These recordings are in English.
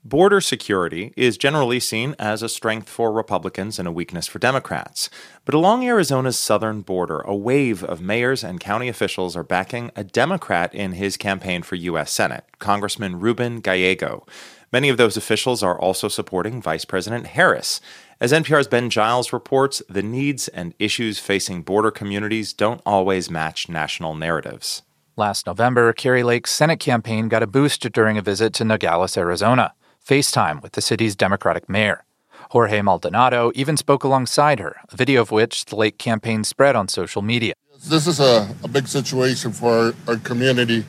Border security is generally seen as a strength for Republicans and a weakness for Democrats. But along Arizona's southern border, a wave of mayors and county officials are backing a Democrat in his campaign for U.S. Senate, Congressman Ruben Gallego. Many of those officials are also supporting Vice President Harris. As NPR's Ben Giles reports, the needs and issues facing border communities don't always match national narratives. Last November, Kari Lake's Senate campaign got a boost during a visit to Nogales, Arizona. FaceTime with the city's Democratic mayor. Jorge Maldonado even spoke alongside her, a video of which the Lake campaign spread on social media. This is a big situation for our community.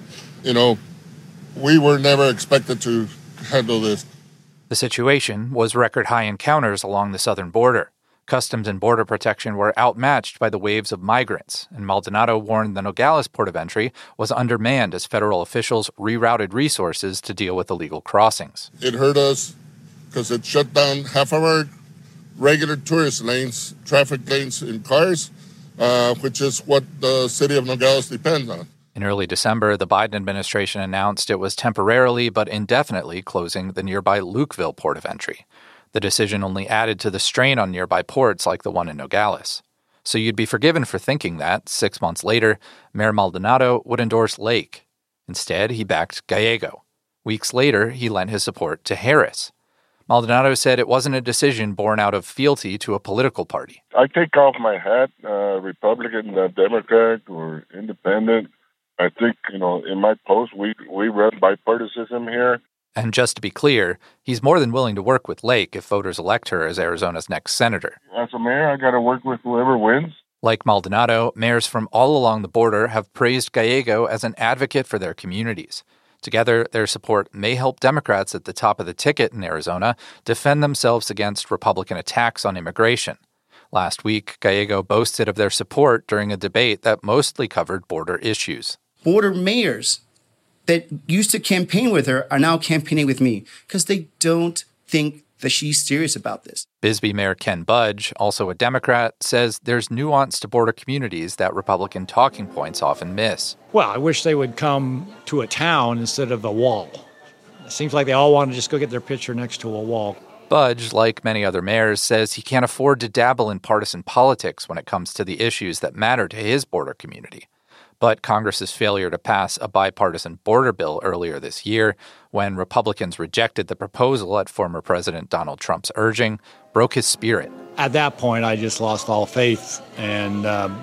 We were never expected to handle this. The situation was record-high encounters along the southern border. Customs and Border Protection were outmatched by the waves of migrants, and Maldonado warned the Nogales port of entry was undermanned as federal officials rerouted resources to deal with illegal crossings. It hurt us because it shut down half of our regular tourist lanes, traffic lanes in cars, which is what the city of Nogales depends on. In early December, the Biden administration announced it was temporarily but indefinitely closing the nearby Lukeville port of entry. The decision only added to the strain on nearby ports like the one in Nogales. So you'd be forgiven for thinking that, 6 months later, Mayor Maldonado would endorse Lake. Instead, he backed Gallego. Weeks later, he lent his support to Harris. Maldonado said it wasn't a decision born out of fealty to a political party. I take off my hat, Republican, Democrat, or Independent. I think, in my post, we run bipartisanism here. And just to be clear, he's more than willing to work with Lake if voters elect her as Arizona's next senator. As a mayor, I got to work with whoever wins. Like Maldonado, mayors from all along the border have praised Gallego as an advocate for their communities. Together, their support may help Democrats at the top of the ticket in Arizona defend themselves against Republican attacks on immigration. Last week, Gallego boasted of their support during a debate that mostly covered border issues. Border mayors that used to campaign with her are now campaigning with me because they don't think that she's serious about this. Bisbee Mayor Ken Budge, also a Democrat, says there's nuance to border communities that Republican talking points often miss. Well, I wish they would come to a town instead of a wall. It seems like they all want to just go get their picture next to a wall. Budge, like many other mayors, says he can't afford to dabble in partisan politics when it comes to the issues that matter to his border community. But Congress's failure to pass a bipartisan border bill earlier this year, when Republicans rejected the proposal at former President Donald Trump's urging, broke his spirit. At that point, I just lost all faith in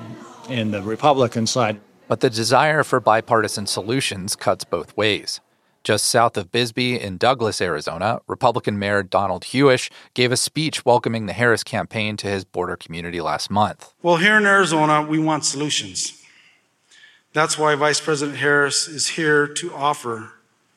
the Republican side. But the desire for bipartisan solutions cuts both ways. Just south of Bisbee in Douglas, Arizona, Republican Mayor Donald Hewish gave a speech welcoming the Harris campaign to his border community last month. Well, here in Arizona, we want solutions. That's why Vice President Harris is here to offer.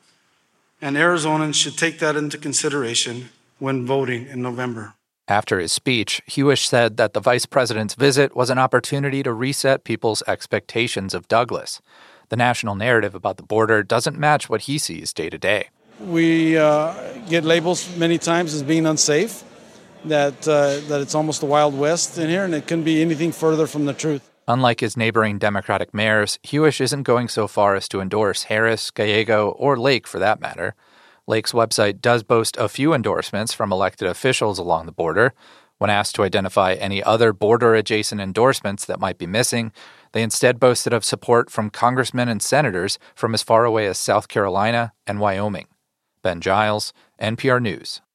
And Arizonans should take that into consideration when voting in November. After his speech, Hewish said that the vice president's visit was an opportunity to reset people's expectations of Douglas. The national narrative about the border doesn't match what he sees day to day. We get labels many times as being unsafe, that it's almost the Wild West in here, and it couldn't be anything further from the truth. Unlike his neighboring Democratic mayors, Hewish isn't going so far as to endorse Harris, Gallego, or Lake for that matter. Lake's website does boast a few endorsements from elected officials along the border. When asked to identify any other border-adjacent endorsements that might be missing, they instead boasted of support from congressmen and senators from as far away as South Carolina and Wyoming. Ben Giles, NPR News.